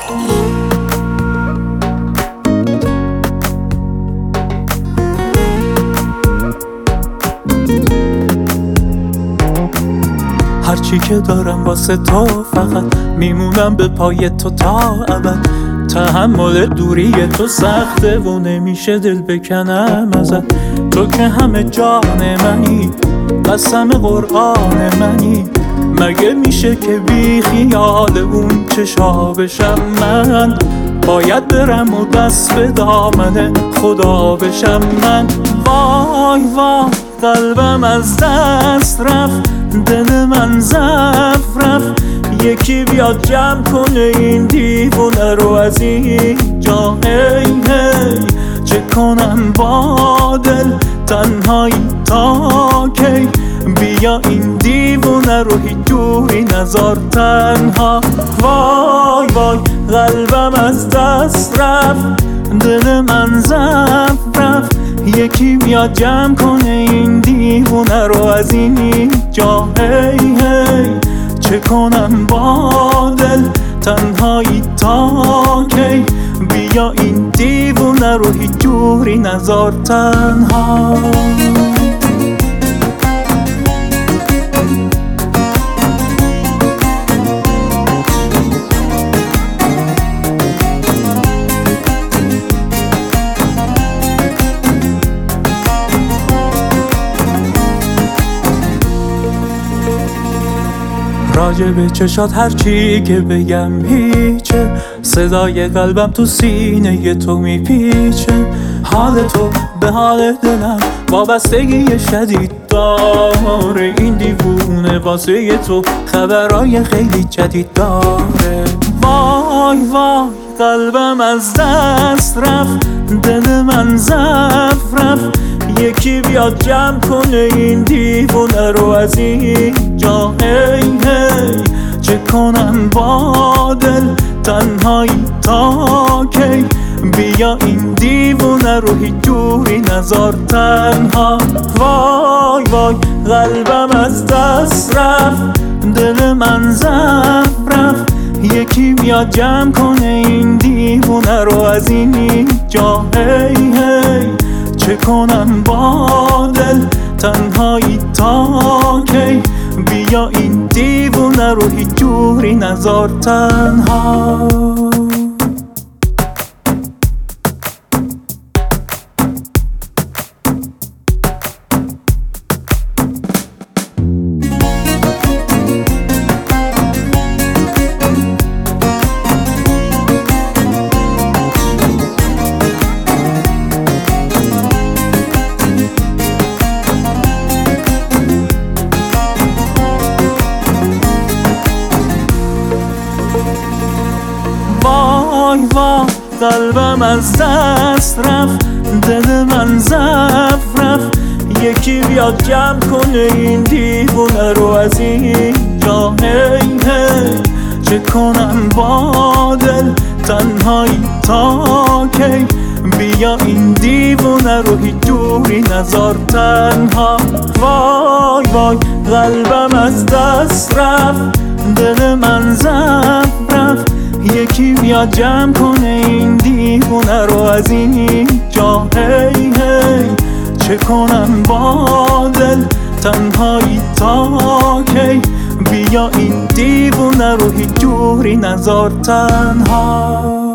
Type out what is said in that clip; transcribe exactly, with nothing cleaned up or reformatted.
هرچی که دارم واسه تو فقط میمونم به پای تو تا ابد. تحمل دوری تو سخته و نمیشه دل بکنم ازت. تو که همه جان منی، قسم قرآن منی. مگه میشه که بی خیال اون چشا بشم من؟ باید برم و دست به دامن خدا بشم من. وای وای قلبم از دست رفت، دل من ضعف رفت. یکی بیاد جمع کنه این دیوونه رو از این جا. هی هی چه کنم با دل تنهایی تا کی؟ بیا این دیوونه رو هیچ جوری نذار تنها. وای وای قلبم از دست رفت، دل من ضعف رفت. یکی بیاد جمع کنه این دیوونه رو از این جا. هی هی چه کنم با دل تنهایی تا کی؟ بیا این دیوونه رو هیچ جوری نذار تنها. راجع به چشات هرچی که بگم هیچه. صدای قلبم تو سینه تو میپیچه. حال تو به حال دلم وابستگی شدید داره. این دیوونه واسه تو خبرای خیلی جدید داره. وای وای قلبم از دست رفت، دل من ضعف رفت. یکی بیاد جمع کنه این دیوونه رو از این جا. هی هی چه کنم با دل تنهایی تا کی؟ بیا این دیوونه رو هیچ جوری نذار تنها. وای وای قلبم از دست رفت، دل من ضعف رفت. یکی بیاد جمع کنه این دیوونه رو از این جا. هی هی چه کنم با دل تنهایی تا کی؟ بیا این دیوونه رو هیچ جوری نذار تنها. وای وای قلبم از دست رفت، دل من ضعف رفت. یکی بیاد جمع کنه این دیوونه رو از این جا. هی هی چه کنم با دل تنهایی تا کی؟ بیا این دیوونه رو هیچ جوری نذار تنها. وای وای قلبم از دست رفت، دل من ضعف رفت. یکی بیاد جمع کنه این دیوونه رو از این جا. هی هی چه کنم با دل تنهایی تا کی؟ بیا این دیوونه رو هیچ جوری نذار تنها.